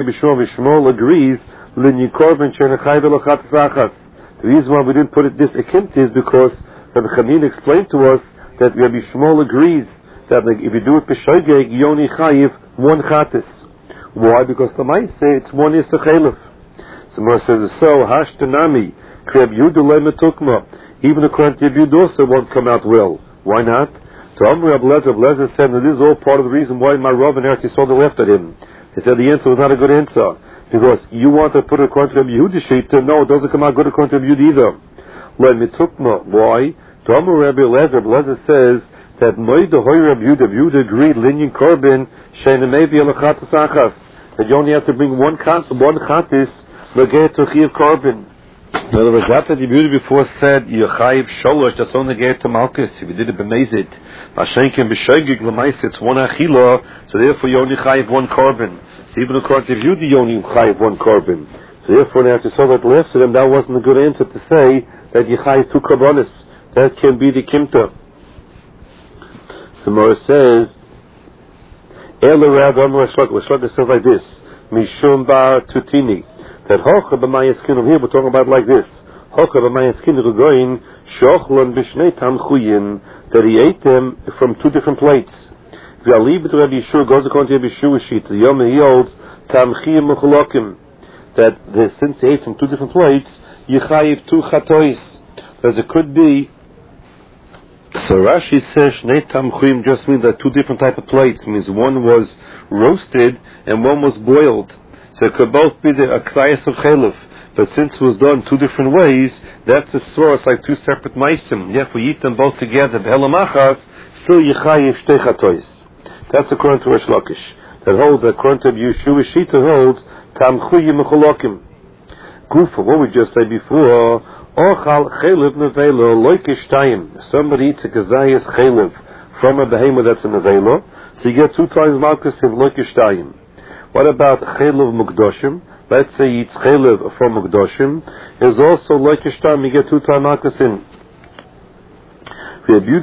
Shmuel agrees. The reason why we didn't put it this akimti is because Rabbi Chanin explained to us that Rabbi Shmuel agrees that if you do it b'shoigeg, you only chayiv one chatis. Why? Because the Maise it's one is the chalif. So Mar says so hashtanami kreb yudulay metukma. Even according to Yud also won't come out well. Why not? So Amr Ablezer said that this is all part of the reason why my Rav and Eretz Yisrael left at him. He said the answer was not a good answer. Because you want to put it according to Rabbi Yehuda Shita, no, it doesn't come out good according to Rabbi Yehuda either. Why? To Amr Rabbi Eliezer says that Moida Hoy Rabbi Yehuda agreed linyan korban sheinamevi alachatas achas, that you only have to bring one chatis l'geit to chiv korban. In other words, that Rabbi Yehuda before said Yechayiv Sholosh, that's only geit to Malchus. If you did it b'mezid, Mashenkin b'shoigig l'mais, it's one achila, so therefore you only chayiv one korban. So even according to Yehuda, you only chayiv one korban. So therefore, after so that left to them, that wasn't a good answer to say that you chayiv two korbanos. That can be the kimta. So Mora says, Eler Amar Shloka says like this: Mishum bar tutini. That hocha b'mayaskinu here we're talking about like this: hocha b'mayaskinu regoin shochlon b'shnei tamchuyin, that he ate them from two different plates. V'aliv b'to Rabbi Yeshua goes according to Rabbi Yeshua sheet. The Yom he holds tamchiyim mecholokim, that since he ate from two different plates, yichayiv two chatois. As it could be. So Rashi says shnei tamchuim just means that two different type of plates. It means one was roasted and one was boiled. So it could both be the aksayas of chelif. But since it was done two different ways, that's the source like two separate meisim. If we eat them both together, b'helamachas, still yichayiv shtei chatois. That's according to Rish Lakish. That holds, according to Yeshua Shita holds, tamchuyim mecholokim. Gufa, what we just said before, ochal chelev nevela loikishtayim. Somebody eats a kazayas chelev from a behemoth that's a nevela, so you get two times malchus in loikishtayim. What about chelev mukdoshim? Let's say he eats chelev from mukdoshim, is also loikishtayim, you get two times malchus in. No, you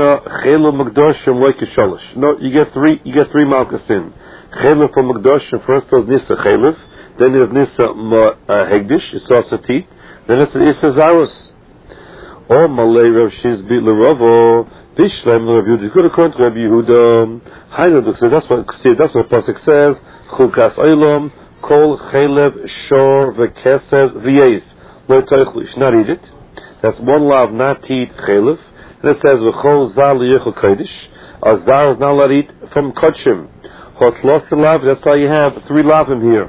get three malkasin. Chelev from Magdoshim, first was Nisa Chelev, then there's Nisa Hegdish, it's also teeth, then it's Nisa Zaros. Or Malay Rav Shizbi L'Ravo, Bishlem Rav Yehuda, good according to Rabbi Yehuda. That's what Pasuk says, Chukas Olam, Kol Chelev Shor V'Kesev V'Yez. Lo Tzarich Lish, not eat it. That's one law of not to eat Chelev. And it says, V'chol zar liyechol kodesh. A zar is not allowed to eat from kodshim. Hot lost lav, that's why you have three lavim here.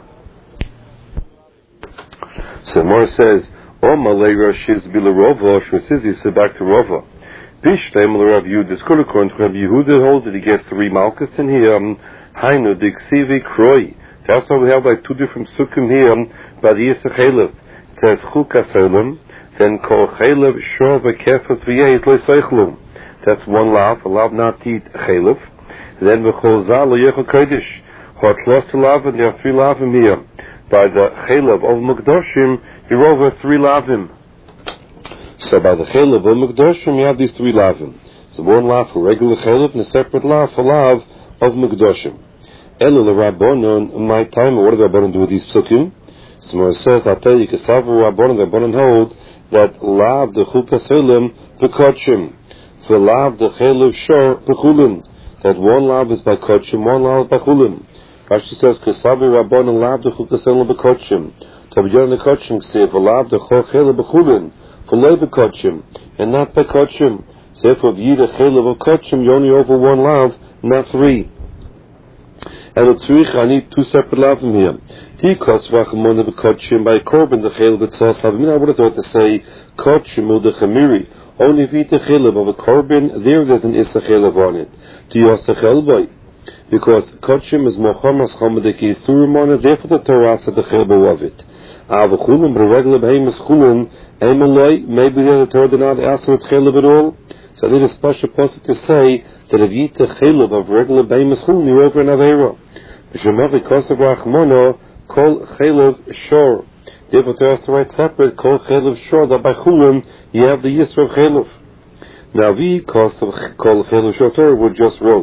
So Mor says, O malay rashiz bilarova, shvesizi, so back to Rova. Bishleim l'Rav Yehuda, it's good according to Rav Yehuda holds that he gets three malchus in here. Hainu diksivi kroi. That's why we have like two different sukkim here, by the Yisach Chelev. It says, Chukas Olam. Then kol chelev shor v'kefas v'yeis lo seichlu. That's one lav, a lav not to eat chelev. Then v'chol zal lo yechol kodesh. Hot lost lav, and there are three lavim here. By the chelev of Mukdoshim, you're over three lavim. So by the chelev of Mukdoshim, you have these three lavim. So one lav for regular chelev, and a separate lav for lav of Mukdoshim. Elo l'Rabbanon, in my time, what do the Rabbanon do with these psukim? So it says, I'll tell you, Kesavu Rabbanon, the Rabbanon hold, that lav the chukas olam b'kodshim, for lav the chelev shor b'chulin, that one lav is by kodshim, one lav is by chulin. Rashi says, Kesavi Rabbanon lav the chukas olam b'kodshim, Tabiyon the kodshim say, for lav the chelev b'chulin, for lei b'kodshim, and not by kodshim. So if you eat a chelev of kodshim, you only over one lav, not three. And the tzrich, I need two separate lavim here. Tikos v'achamona b'kodshim by korban the chelev b'tzos. I would have thought to say kodshim ul the chamiri. Only if you eat the chelev of a korban, there's an issa chelev on it. Tiyos chelboy, because kodshim is mochamas chamadek yisurim on it. Therefore the Torah said the chelev of it. Avachulin, but a regular behem is chulin. Emeloi, maybe the Torah did not ask for its chelev at all. So I need a special pasuk to say that if you eat the chelev of regular behem is chulin, you're over an aveira. B'shemavi kosav rachmono kol chelev shor. Therefore, to us to write separate kol chelev shor, that by chulin you have the yisra of chelev. Now, vi kosav kol chelev shor, Torah would just wrote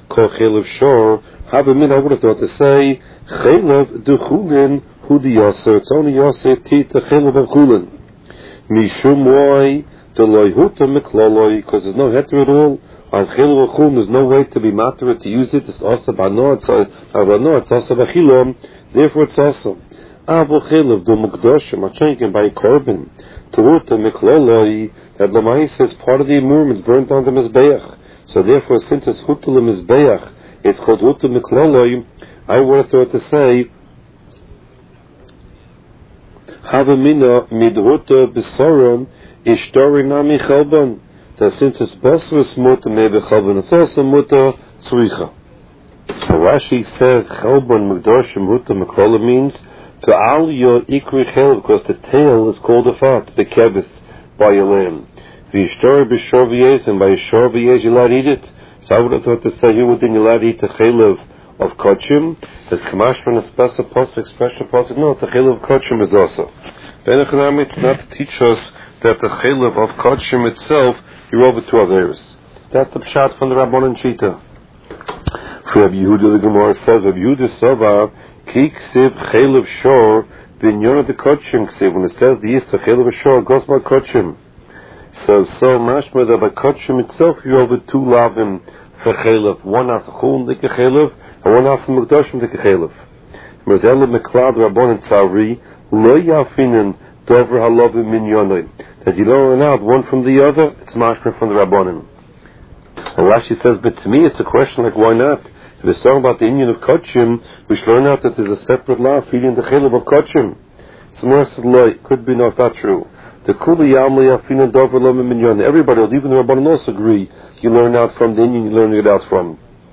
Kol chelev shor. I would have thought to say chelev de chulin hu the yaser. It's only yaser tit the chelev of chulin. Mishum why the loyhuta miklaloi, because there's no heter at all on chelev of chulin. There's no way to be matter to use it. It's also bano. It's also bachilom. Therefore, it's also avo chelev do mukdoshim. I'm changing by korban. Teruta miklaloi, that Lamais is part of the Imurim, it's burnt on the Mizbeach. So therefore, since it's Hutul Mizbeach, it's called Hutul Miklaloi. I would have thought to say, Havamina midhuta b'soron ishtori nami chalban. That since it's Basras muta maybe chalban, it's also muta tzricha. Rashi says chalban mukdoshim huta miklaloi means to al your ikri chel, because the tail is called a fat, the kebis, by a lamb. V'ishtor b'shor v'yez, and by shor v'yez you're allowed to eat it. So I would have thought to say you wouldn't allowed to eat the chelev of kochim. There's kamash from a special expression posik. No, the chelev of kochim is also. Benachanami, it's not to teach us that the chelev of kochim itself you're over to others. That's the pshat from the Rabbanan Shita. For Rabbi Yehuda the Gemara says Rabbi Yehuda Sova ki ksiv chelev shor v'inyon the kochim ksiv. When it says the yisra chelev shor goes by kochim. So mashma that by kochim itself you're over two lavim for chelev. One has a chulin dik a chelev, and one has a mukdoshim dik a chelev. Merzel meklad Rabbanan Tzari lo yafinen dover halovim minyonoi. That you don't learn out one from the other, it's mashma from the Rabbanan. And Rashi says, but to me it's a question like why not? If it's talking about the union of kochim, we should learn out that there's a separate law feeding the chelev of kochim. So Merzel could be not that true. The kuli yamli afina dover lo minyon. Everybody else, even the Rabbanan also agree. You learn out from the union, you learn it out from.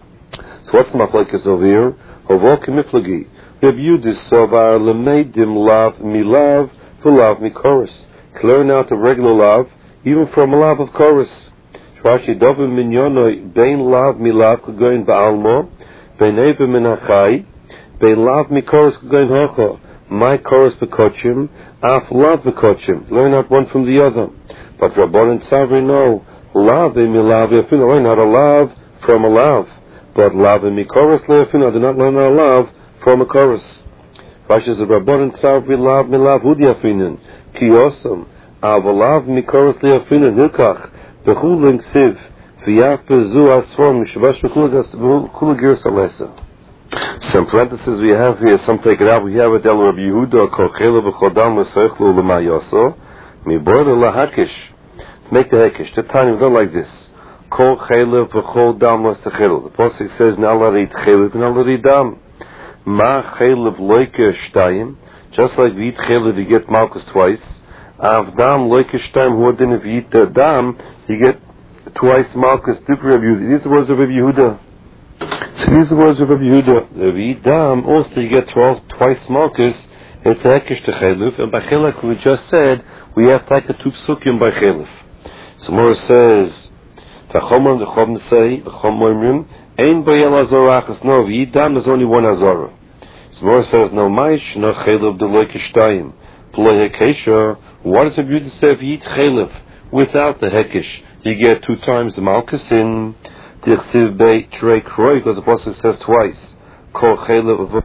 So what's the machlekes over here? Hovol kemiflagi. We have you this sovar lemeidim lav milav v'lav mikoris. Learn out the regular lav, even from a lav of chorus. Rashi dover minyonoi bein lav milav kugoin ba'almo, bein eva minachai, bein lav mikoris kugoin hocho. My chorus bekochim, af lav bekochim. Learn out one from the other. But Rabbanan Tzavri no. Lav milav yafina. Learn out a lav from a lav. But lav mikoris le'afina. Do not learn out a lav from a chorus. Rashi says Rabbanan Tzavri lav milav hudi yafinin. Ki yosam. Av lav mikoris le'afina. Hilkach. Bechulin ksiv. V'yaf bezu asfon. Mishavash b'kula girs alesa. Some parentheses we have here, some take it out. We have it El Rabbi Yehuda Kol Chelev v'chodam l'seichlu l'mayoso miborda lahakish. Make the hakish. The time is not like this. Kol Chelev v'chodam l'seichlu. The pasuk says na'larit chelev na'larit dam. Ma chelev loike shtayim. Just like we eat chelev, you get malchus twice. Avdam loike shtayim. Who didn't eat the dam, you get twice malchus. These are the words of Rabbi Yehuda. So these are the words of Rabbi Yehuda. Rabbi Dam also you get twice malchus. It's a hekesh to chelev, and by chelev we just said we have like a two psukim by chelev. So Mora says, "V'chomon v'chom say v'chom moimrim ein bayel azorachas." No, Rabbi Dam there's only one azora. So Mora says, "No maish no chelev deloy kishtayim deloy hekesha." What does Rabbi Yehuda say if you eat chelev without the hekesh? You get two times the malchus in. Tichsiv bei trei kroi, because the pasuk says twice. Kol chelev.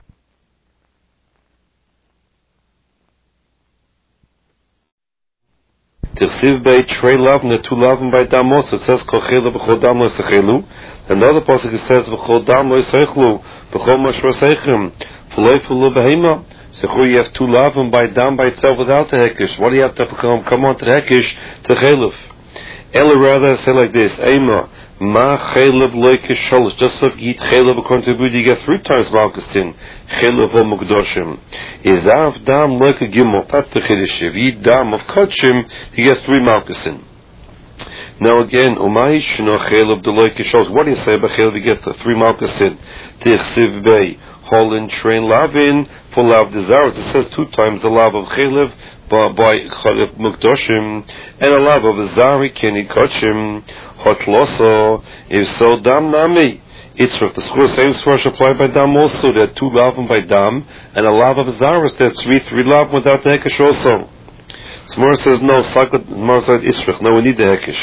Tichsiv bei trei lavim, two lavim by damos. It says kol chelev v'chodam lo yisachelu. Another pasuk it says v'chodam lo yisachelu v'chol mashro seichem v'loy v'lo behema. So you have two lavim by dam by itself without the hekesh. What do you have to come on to the hekesh to chelev? Ella rather say like this: Ema. Ma chelev loike sholosh. Just like you eat chelev according to Budi, you get three times malchusin. Chelev o mukdoshim. Izav dam loike gimel. That's the chiddush. If you eat dam of kochim, you get three malchusin. Now again, umaish no chelev de loike sholosh. What do you say about chelev? You get the three malchusin. Tichsiv bei holin train lavin for lav desires. It says two times the lav of chelev by chalev mukdoshim and a lav of zari keni kochim. Hotloso, if so, dam nami. It's the same source applied by dam also. There are two lavim by dam and a lav of zaris. There's three lav without the hekesh also. Smor says no. Smor said isrich. No, we need the hekesh.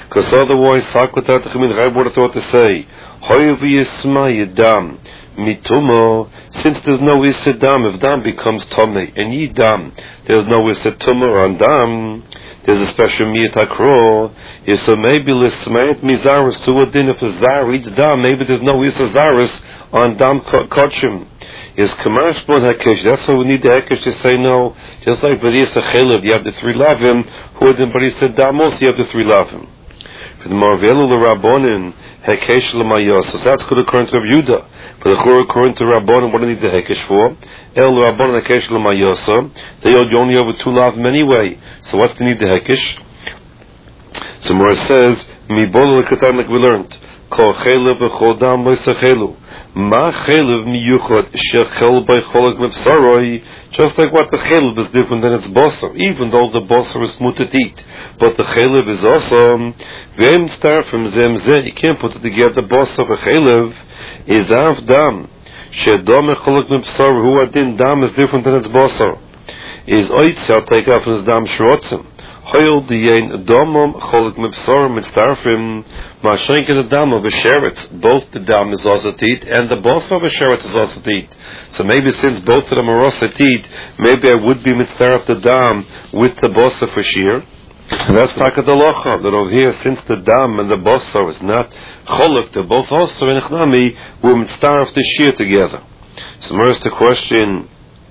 Because otherwise, Sakwatat Chamin Rai would have thought to say, Hoyevi Yisma Yedam Mitumo, since there's no Issa Dam, if Dam becomes Tomei, and Yidam, there's no Issa Tumah on Dam, there's a special Miyat HaKro, so maybe Lismayat Mizaris to a din, if a Zar eats Dam, maybe there's no Issa Zaris on Dam Kochim. Is Kamash Bon Hakesh, that's why we need the Hakesh to say no, just like Barisa Chelev, you have the 3 Lavim, who did Barisa Dam, also you have the 3 Lavim. For the Marvelu Rabbonin, Hekesh L'mayos. So that's good according to Rabbi Yehuda. For the Chur according to Rabbonin, what do you need the Hekesh for? El Rabbonin Hekesh L'mayos. They only over 2 lavim anyway. So what's the need the Hekesh? So Mora says, Mi bolu l'katan, like we learned. Kol chelev v'chol dam lo'isachelu. Ma chelev miyuchot shechel by cholak mepsaroi. Just like what the chelev is different than its bosser, even though the bosser is smooth to eat. But the chelev is also v'em star from zem zeh. You can't put it together. Bosser v'chelev is av dam. Shedom cholak mepsar hu adin dam is different than its bosser. Is oitz I'll take off his dam shrotzim. Hoyel diyein domam cholik mepsorim mitzdarfim ma'ashenkin adam of a sheretz. Both the dam is also teat and the boss of a sheretz is also teat. So maybe since both of them are also teat, maybe I would be mitzdarf the dam with the boss for shear. And that's takat alocha, that over here, since the dam and the boss is not cholik, they're both also in echnami, we're mitzdarf the shear together. So where's the question?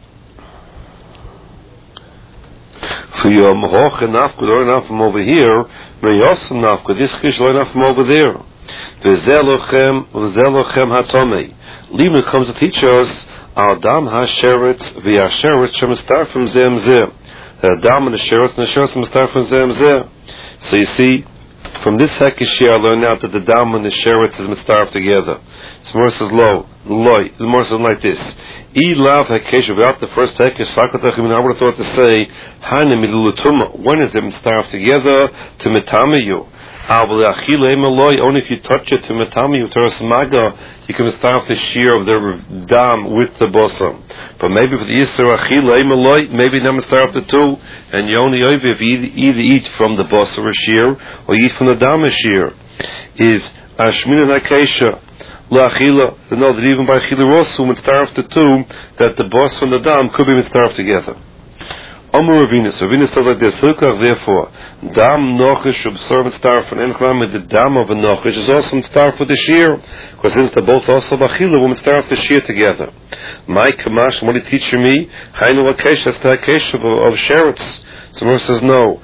For your mohoch enough, could learn enough from over here, meyos enough, could this kish learn enough from over there. V'zelochem hatomei. Lima comes to teach us, Adam ha-sheretz, v'yasheretz, shemistar from zem zeh. The Adam and the sheretz, and the sheretz, shemistar from zem zeh. So you see, from this hekesh here, I learn out that the dam and the sheretz is mistarf together. So Mor says loy. The Mor says like this. E lav hekesh, without the first hekesh, sakatachim, I would have thought to say, hana milulutuma. When is it mistarf together? To metamayu. Only if you touch it to metamayu, to rasmaga, you can mistarf the shear of the dam with the bosom. But maybe for the yisra achila emaloi, maybe not mistarf the two, and you only if you either eat from the bosom or shear, or eat from the dam shear. Is ashmina nakesha. La'achila, to know that even by achila rosu, mitzdarf the two, that the boss and the dam could be mitzdarf together. Amar Ravinus says like this, therefore, dam nochish observe mitzdarf and enchlam with the dam of a nochish is also mitzdarf with the shear, because since they're both also b'achila, we'll mitzdarf the shear together. My kamash, what did he teach me? Hainu akesh, that's the akesh of sheretz. So Mor says no.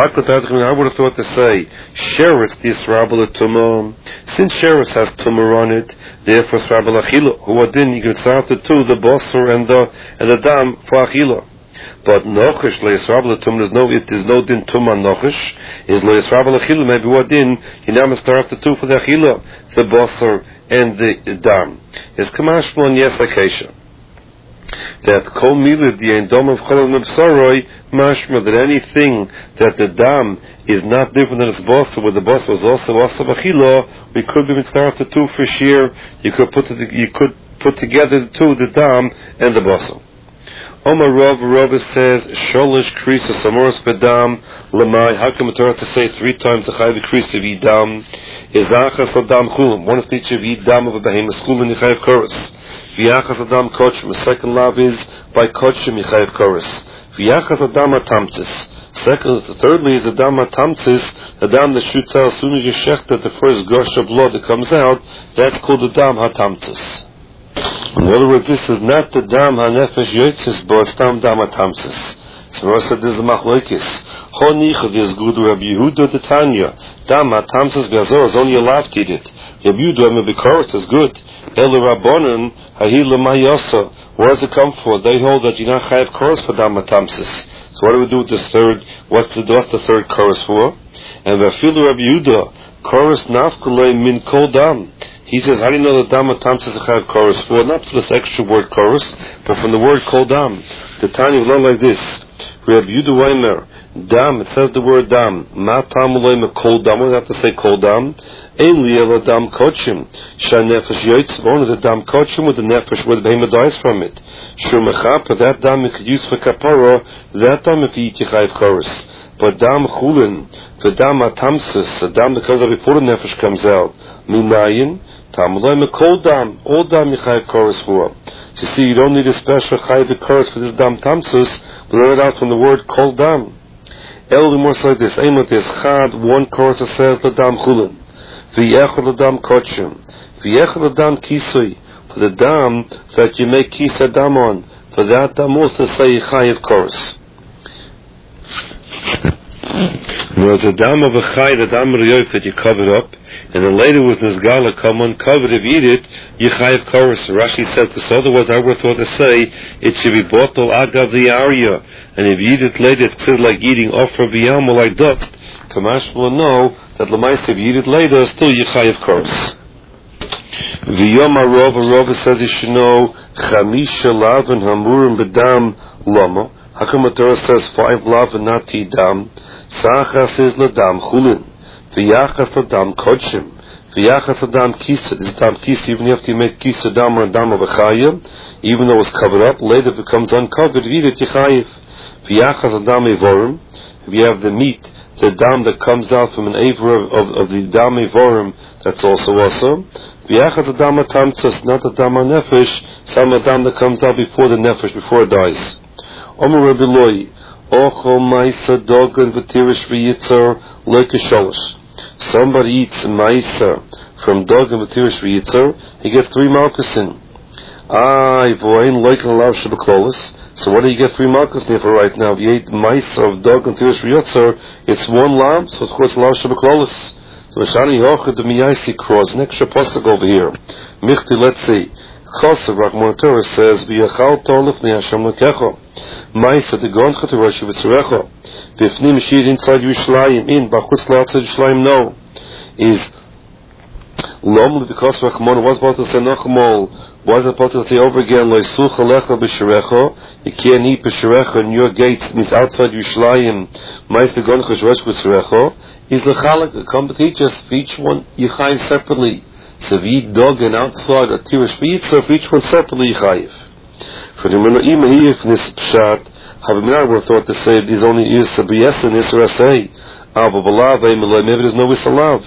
I would have thought to say sheretz the Yisrabel Tumah. Since sheretz has Tumah on it, therefore Yisrabel Achila. Who adin you can start the two, the bosser and the dam for Achila. But Nochish le Yisrabel Tumah there's no din Tumah Nochish. Is le Yisrabel Achila maybe what din you now must start the two for the Achila, the bosser and the dam. Is Kamash Mon yes Akesha. That kol milid the endom of cholov mebsaroi mashma, that anything that the dam is not different than its boss, where the boss was also b'achila, we could be mitzvah the two for shear. You could put together the two, the dam and the boss. Omar Rav says sholish krisa samoros bedam lemai. How come it's to say 3 times the chayav krisa v'idam is achas adam chulam? One is the teacher v'idam of a behemoth chulam yichayev koros. V'yachas adam kochim. The second lav is by kochim yichayev koros. V'yachas adam atamtzis. Thirdly is adam atamtzis, the dam that shoots out as soon as you shechta the first gush of blood that comes out. That's called the dam hatamtzis. In other words, this is not the dam hanefesh yotzis, but it's dam atamtzis. So Rosh said this is the machlokes. Honicha is good Rabbi Yehuda the Tanya. Dam hatamtzis be'azor is only allowed to eat it. Rabbi Yehuda mebikoros is good. Elu rabbonon hahila mayasa. Where does it come from? They hold that you not chayav koros for dam hatamtzis. So what do we do with this third? What's the third chorus for? And v'afilu Rabbi Yehuda chorus nafkulei min kol dam. He says, how do you know that dam hatamtzis is a chayav chorus for? Not for this extra word chorus, but from the word kol dam. The Tanya learned like this. Rabbi Yehuda Weimer Dam, it says the word dam. Ma tamulay me kol dam. We have to say kol dam. Eli el dam kochim. Shan nefesh yoytz. Only the dam kochim with the nefesh where the behemoth dies from it. Shur mechapa, that dam you could use for kapara. That dam if you eat yichayv chorus. But dam chulin, the dam atamsis, the dam that comes out before the nefesh comes out. Minayin, tamulay me kol dam. All dam yichayv chorus for. So you see, you don't need a special chayv chorus for this dam tamsis. We learn it out from the word kol dam. El more like this. Aim like this. Chad, one chorus that says the dam chulin. V'yechad the dam kochim. V'yechad the dam kisui. For the dam that you make kisa dam on. For that dam also say chayiv chorus. There's a dam of a chay, the dam riyot that you covered up, and then later with Nizgala come uncovered. If you eat it, you chayiv chorus. Rashi says this. Otherwise, I would thought to say it should be bottle agav the arya, and if you eat it later, it's considered like eating offer biyam or like duck. Kamash will know that lemaisa if you eat it later, still you chayiv chorus. V'yom Rova says you should know chamisha lav and hamurim bedam lama. How come the Torah says 5 lav and not dam? Sachas is ladam chulin. V'yachas ladam kodshim. V'yachas ladam kisa. This dam kisa, even if you make kisa dam or dam of a chayim, even though it's covered up, later it becomes uncovered. Eat it, yichayiv. V'yachas ladam evorim. If you have the meat, the dam that comes out from an avor of the dam evorim, that's also. V'yachas ladam atamtzas, not the dam nefesh, some dam that comes out before the nefesh, before it dies. Omer Rabbi Loi, Ochel Maisa Dogan V'tirish V'yitzar Lekesholish. Somebody eats Maisa from Dogan V'tirish V'yitzar, he gets 3 malkusin. Voin Leiken Alav Shabaklolis. So what do you get 3 malkusin for right now? If you ate Maisa of Dogan V'tirish V'yitzar, it's 1 lamb, so it's called Alav Shabaklolis. So Mashani Yochid Miyaisi cross, an extra pasuk over here. Michti, let's see. Chosav Rachman Torah says, V'yachal Tolif Hashem Lekecho. Maisa the Goncha to Rosh V'tzurecho. V'fnim Shir inside Yerushalayim, in Bachutz L'Atzad Yerushalayim, no. Is Lom L'Vikos Rachman was supposed to say Nachmol, was supposed to say over again, Loisuch Alecha B'Sherecho, you can't eat B'Sherecho in your gates, means outside Yerushalayim, Maisa the Goncha to Rosh V'tzurecho, is L'Chalak, come to teach us, for each one, Yichayim separately. So if you eat dog and outside a tirish v'yitzar, for each one separately yichayiv. For the Menu'im here from this pshat, Havimina were thought to say these only is sabiyas and isra say, Ava b'lav, maybe there's no isalav.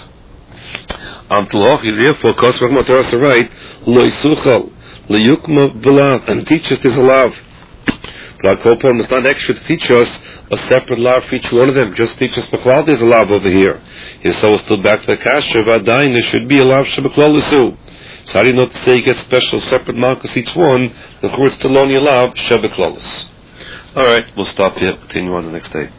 Therefore, Kosvach Matar to write, Lo isuchal, Leyukma b'lav, and teach us this alav. But Kopam is not extra to teach us a separate law for each one of them. Just teach us Beklal, there's a law over here. So we're still back to the Kasha, Vadain, there should be a law for Beklal Lisu. So how do you not say you get special separate markers each one? The Church still only allow Shebeklalis. Alright, we'll stop here, continue on the next day.